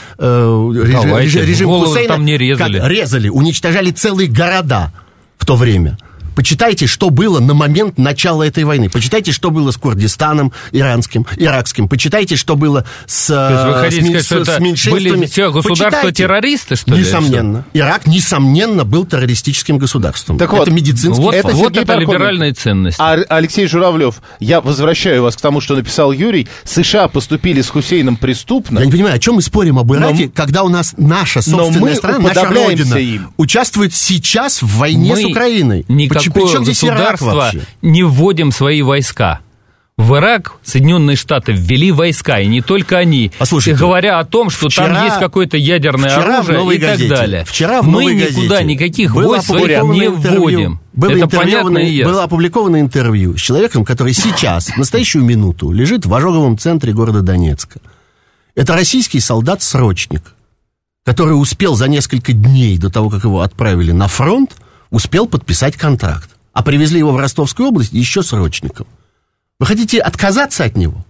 режим головы Хусейна там не резали. резали, уничтожали целые города в то время. Почитайте, что было на момент начала этой войны. Почитайте, что было с Курдистаном иракским. Почитайте, что было То есть вы хотите сказать, что это меньшинствами. были все государства-террористы, что ли? Несомненно. Ирак, несомненно, был террористическим государством. Так это вот, медицинский Вот Это это, Сергей Пархоменко. либеральные ценности. А Алексей Журавлев, я возвращаю вас к тому, что написал Юрий. США поступили с Хусейном преступно. Я не понимаю, о чем мы спорим об Ираке, когда у нас наша но собственная мы страна, наша уподобляемся родина им. участвует сейчас в войне с Украиной. Никакое Причем здесь Ирак государство вообще? не вводим свои войска. В Ирак Соединенные Штаты ввели войска, и не только они. Послушайте, и говоря о том, что там есть какое-то ядерное оружие и так далее. Вчера в Мы «Новой никуда газете» никаких было войск своих опубликовано не интервью. вводим. Было Это понятно и ясно. Было опубликовано интервью с человеком, который сейчас, в настоящую минуту, лежит в ожоговом центре города Донецка. Это российский солдат-срочник, который успел за несколько дней до того, как его отправили на фронт, успел подписать контракт. А привезли его в Ростовскую область еще срочником. Вы хотите отказаться от него?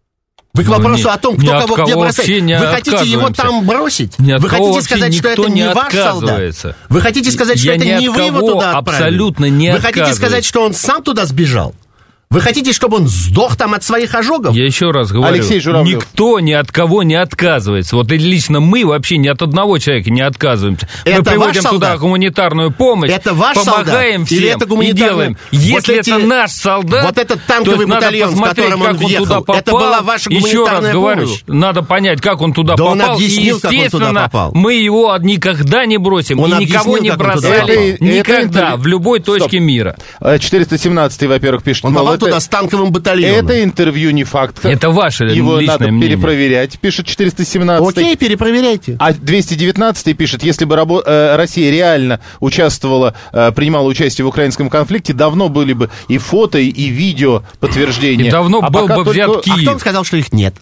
Вы к вопросу о том, кто кого где бросает. Вы хотите его там бросить? Вы хотите сказать, что это не ваш солдат? Вы хотите сказать, что это не вы его туда отправили? Абсолютно не Вы хотите сказать, что он сам туда сбежал? Вы хотите, чтобы он сдох там от своих ожогов? Я еще раз говорю, Алексей Журавлев. никто ни от кого не отказывается. Вот и лично мы вообще ни от одного человека не отказываемся. Это Мы приводим ваш туда солдат? гуманитарную помощь, Это ваш помогаем солдат? всем Или это и гуманитарная? делаем. Вот Если эти- это наш солдат, вот этот то танковый надо батальон, с посмотреть, которым он как он въехал, туда попал. это была ваша Еще раз гуманитарная говорю, помощь? надо понять, как он туда Да он попал. объяснил, И, как он туда естественно, попал. мы его никогда не бросим. Он И никого объяснил, не как он туда бросали. попал. Никогда, Это в любой точке Стоп. мира. 417-й, во-первых, пишет. Он мол, попал это- туда с танковым батальоном. Это интервью не факт. Это ваше Его личное надо мнение. перепроверять, пишет 417-й. Окей, перепроверяйте. А 219-й пишет, если бы Россия реально принимала участие в украинском конфликте, давно были бы и фото, и видео подтверждения. И давно А был пока бы взят только Киев. А кто вам сказал, что их нет?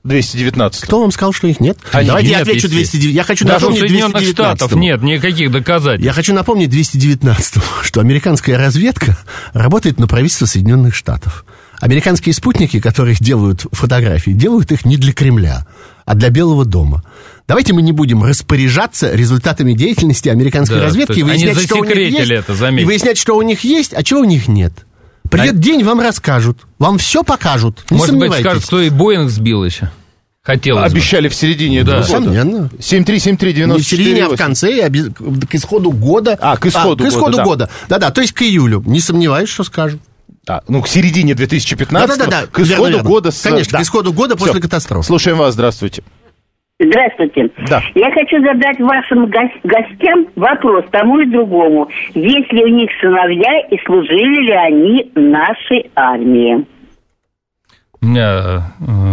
219. Кто вам сказал, что их нет? Они Давайте я нет, отвечу естественно. 219. Я хочу Даже у напомнить Соединенных 219. Штатов нет никаких доказательств. Я хочу напомнить 219, что американская разведка работает на правительство Соединенных Штатов. Американские спутники, которые делают фотографии, делают их не для Кремля, а для Белого дома. Давайте мы не будем распоряжаться результатами деятельности американской разведки и выяснять, что у них есть, и выяснять, что у них есть, а чего у них нет. Придет день, вам расскажут. Вам все покажут. Не Может сомневайтесь. быть, скажут, кто и Боинг сбил еще. Хотелось Обещали бы. в середине этого года. Несомненно. 7373948. Не в середине, а в конце, к исходу года. К исходу года. Да-да, то есть к июлю. Не сомневаюсь, что скажут. К середине 2015, Да-да-да. к исходу года. Конечно, к исходу года после катастрофы. Слушаем вас, здравствуйте. Здравствуйте. Да. Я хочу задать вашим гостям вопрос, тому и другому. Есть ли у них сыновья и служили ли они нашей армии? У меня...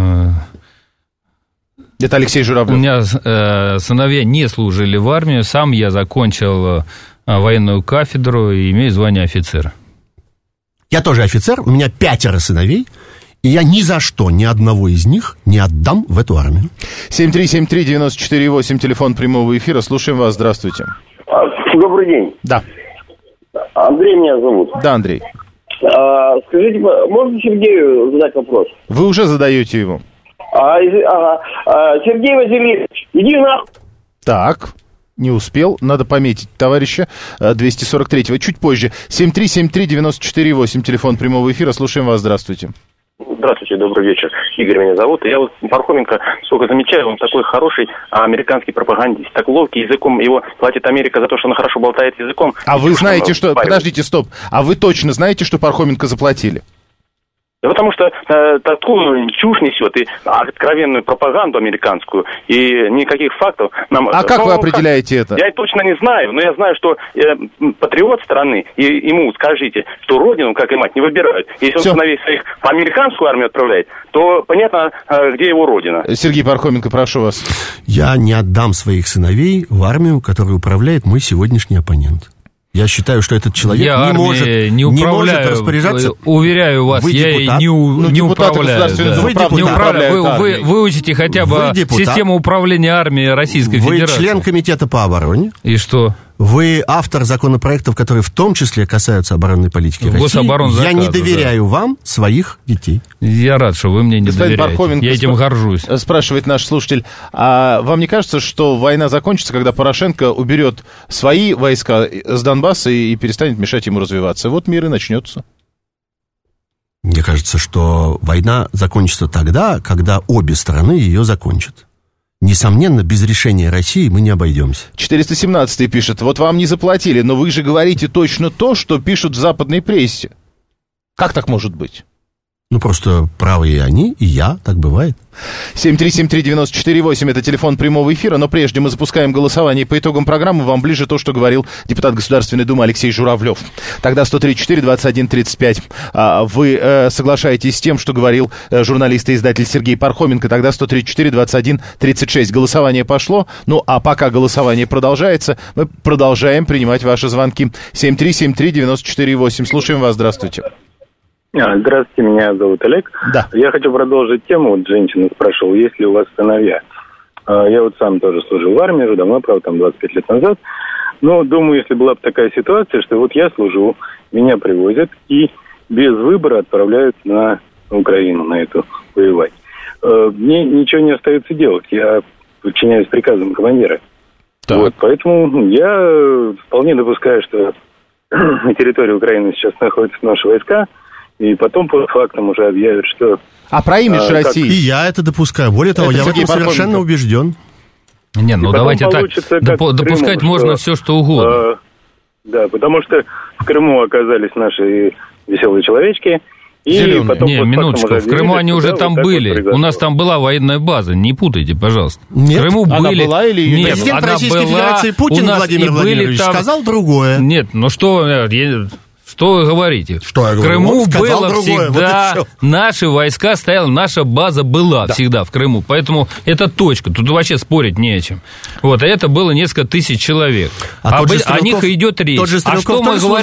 Это Алексей Журавлев. У меня сыновья не служили в армии. Сам я закончил военную кафедру и имею звание офицера. Я тоже офицер, у меня 5 сыновей, и я ни за что ни одного из них не отдам в эту армию. 7373948, телефон прямого эфира. Слушаем вас, здравствуйте. Добрый день. Да. Андрей меня зовут. Да, Андрей. Скажите, можно Сергею задать вопрос? Вы уже задаете его. Сергей Васильевич, иди нахуй. Так, не успел, надо пометить товарища 243-го. Чуть позже. 7373948, телефон прямого эфира. Слушаем вас, здравствуйте. Здравствуйте, добрый вечер. Игорь меня зовут. Я вот Пархоменко, сколько замечаю, он такой хороший американский пропагандист. Так ловкий языком, его платит Америка за то, что он хорошо болтает языком. А вы знаете, что... Подождите, стоп. А вы точно знаете, что Пархоменко заплатили? Да потому что такую чушь несет, и откровенную пропаганду американскую, и никаких фактов нам... А как вы определяете это? Я точно не знаю, но я знаю, что патриот страны, и ему скажите, что родину, как и мать, не выбирают. Если он сыновей своих в американскую армию отправляет, то понятно, где его родина. Сергей Пархоменко, прошу вас. Я не отдам своих сыновей в армию, которой управляет мой сегодняшний оппонент. Я считаю, что этот человек не может распоряжаться. Уверяю вас, я не управляю. Вы выучите хотя бы систему управления армией Российской Федерации. Вы член комитета по обороне. И что? Вы автор законопроектов, которые в том числе касаются оборонной политики России. Я не доверяю вам своих детей. Я рад, что вы мне не доверяете. Я этим горжусь. Спрашивает наш слушатель, а вам не кажется, что война закончится, когда Порошенко уберет свои войска с Донбасса и перестанет мешать ему развиваться? Вот мир и начнется. Мне кажется, что война закончится тогда, когда обе стороны ее закончат. Несомненно, без решения России мы не обойдемся. 417-й пишет, вот вам не заплатили, но вы же говорите точно то, что пишут в западной прессе. Как так может быть? Ну, просто правы и они, и я, так бывает. 7373948, это телефон прямого эфира, но прежде мы запускаем голосование по итогам программы. Вам ближе то, что говорил депутат Государственной Думы Алексей Журавлев. Тогда 134-21-35. Вы соглашаетесь с тем, что говорил журналист и издатель Сергей Пархоменко. Тогда 134-21-36. Голосование пошло. Ну, а пока голосование продолжается, мы продолжаем принимать ваши звонки. 7373948. Слушаем вас, здравствуйте. Здравствуйте, меня зовут Олег. Да. Я хочу продолжить тему. Вот женщина спрашивала, есть ли у вас сыновья. Я вот сам тоже служил в армии уже давно, правда, там 25 лет назад. Но думаю, если была бы такая ситуация, что вот я служу, меня привозят и без выбора отправляют на Украину, на эту воевать. Мне ничего не остается делать. Я подчиняюсь приказам командира. Вот, поэтому я вполне допускаю, что на территории Украины сейчас находятся наши войска. И потом по фактам уже объявят, что... А про имидж России? И я это допускаю. Более того, я в этом совершенно убежден. Не, ну давайте так. Допускать можно все, что угодно. Да, потому что в Крыму оказались наши веселые человечки. Минуточку. В Крыму они уже там были. У нас там была военная база. Не путайте, пожалуйста. Нет, в Крыму она были... была или... Нет, президент Российской Федерации Путин Владимир Владимирович сказал другое. Нет, ну что... Что вы говорите? Что я говорю? В Крыму было другое, всегда, вот наши войска стояли, наша база была всегда в Крыму. Поэтому это точка, тут вообще спорить не о чем. Вот, а это было несколько тысяч человек. О них идет речь. А что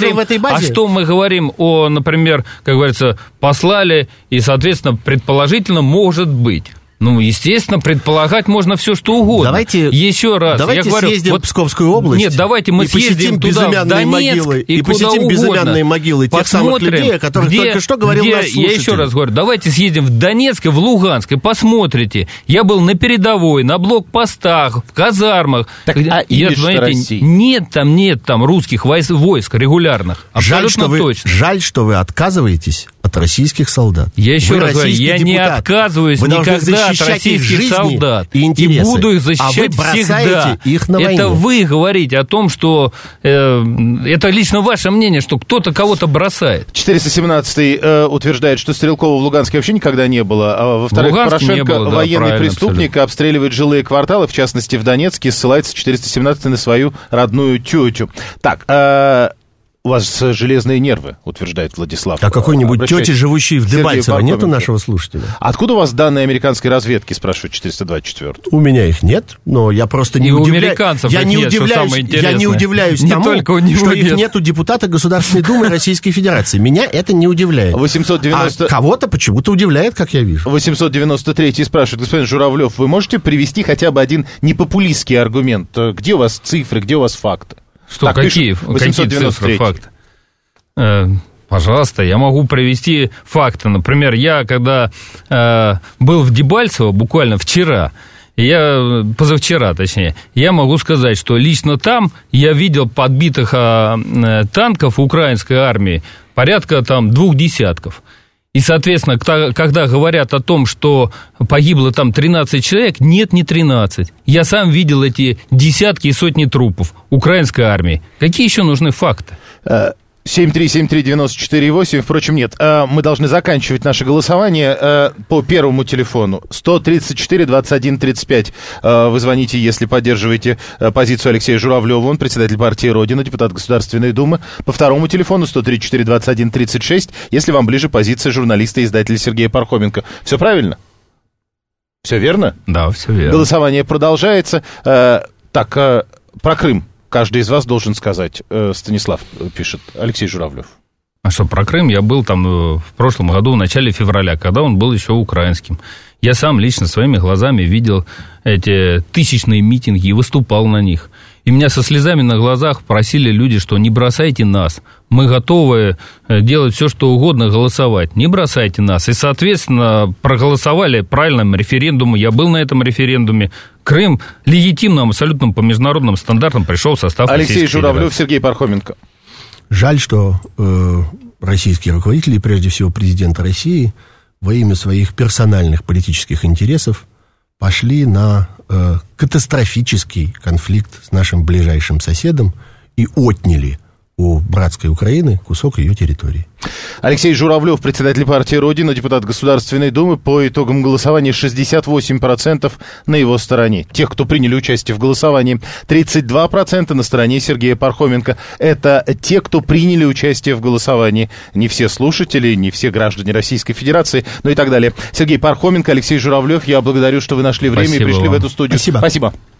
мы говорим о, например, как говорится, послали, и, соответственно, предположительно, может быть. Ну, естественно, предполагать можно все, что угодно. Давайте съездим в Псковскую область. Нет, давайте мы съездим туда, в Донецк, и посетим безымянные могилы тех самых людей, о которых только что говорил наш слушатель. Я еще раз говорю, давайте съездим в Донецк и в Луганск и посмотрите. Я был на передовой, на блокпостах, в казармах. Так, нет там русских войск регулярных. Абсолютно точно. Жаль, что вы отказываетесь от российских солдат. Я еще раз говорю, я не отказываюсь никогда от российских солдат. И буду их защищать всегда. Их на войну. Это вы говорите о том, что это лично ваше мнение, что кто-то кого-то бросает. 417-й утверждает, что Стрелкова в Луганске вообще никогда не было. А во-вторых, Порошенко военный преступник, абсолютно. Обстреливает жилые кварталы, в частности в Донецке, ссылается 417-й на свою родную тетю. Так, у вас железные нервы, утверждает Владислав. А какой-нибудь тети, живущей в Дебальцево, нет у нашего слушателя? Откуда у вас данные американской разведки, спрашивает 424? У меня их нет, но я просто не удивляюсь. Я не удивляюсь тому, что их нет у депутата Государственной Думы Российской Федерации. Меня это не удивляет. 890... А кого-то почему-то удивляет, как я вижу. 893-й спрашивает, господин Журавлев, вы можете привести хотя бы один непопулистский аргумент? Где у вас цифры, где у вас факты? Что, так, какие цифры, факты? Пожалуйста, я могу привести факты. Например, я когда был в Дебальцево буквально позавчера, я могу сказать, что лично там я видел подбитых танков украинской армии порядка 20. И, соответственно, когда говорят о том, что погибло там 13 человек, нет, не 13. Я сам видел эти десятки и сотни трупов украинской армии. Какие еще нужны факты? 7373948, впрочем, нет. Мы должны заканчивать наше голосование по первому телефону. 134-21-35. Вы звоните, если поддерживаете позицию Алексея Журавлева. Он председатель партии «Родина», депутат Государственной Думы. По второму телефону 134-21-36, если вам ближе позиция журналиста и издателя Сергея Пархоменко. Все правильно? Все верно? Да, все верно. Голосование продолжается. Так, про Крым. Каждый из вас должен сказать, Станислав пишет, Алексей Журавлев. А что, про Крым я был там в прошлом году, в начале февраля, когда он был еще украинским. Я сам лично своими глазами видел эти тысячные митинги и выступал на них. И меня со слезами на глазах просили люди, что не бросайте нас, мы готовы делать все, что угодно, голосовать, не бросайте нас. И, соответственно, проголосовали правильным референдумом, я был на этом референдуме. Крым легитимным, абсолютно по международным стандартам пришел в состав Алексей Журавлев, Сергей Пархоменко. Жаль, что российские руководители, прежде всего президент России, во имя своих персональных политических интересов пошли на катастрофический конфликт с нашим ближайшим соседом и отняли у братской Украины кусок ее территории. Алексей Журавлев, председатель партии «Родина», депутат Государственной Думы. По итогам голосования 68% на его стороне. Тех, кто приняли участие в голосовании, 32% на стороне Сергея Пархоменко. Это те, кто приняли участие в голосовании. Не все слушатели, не все граждане Российской Федерации, ну и так далее. Сергей Пархоменко, Алексей Журавлев, я благодарю, что вы нашли время и пришли в эту студию. Спасибо.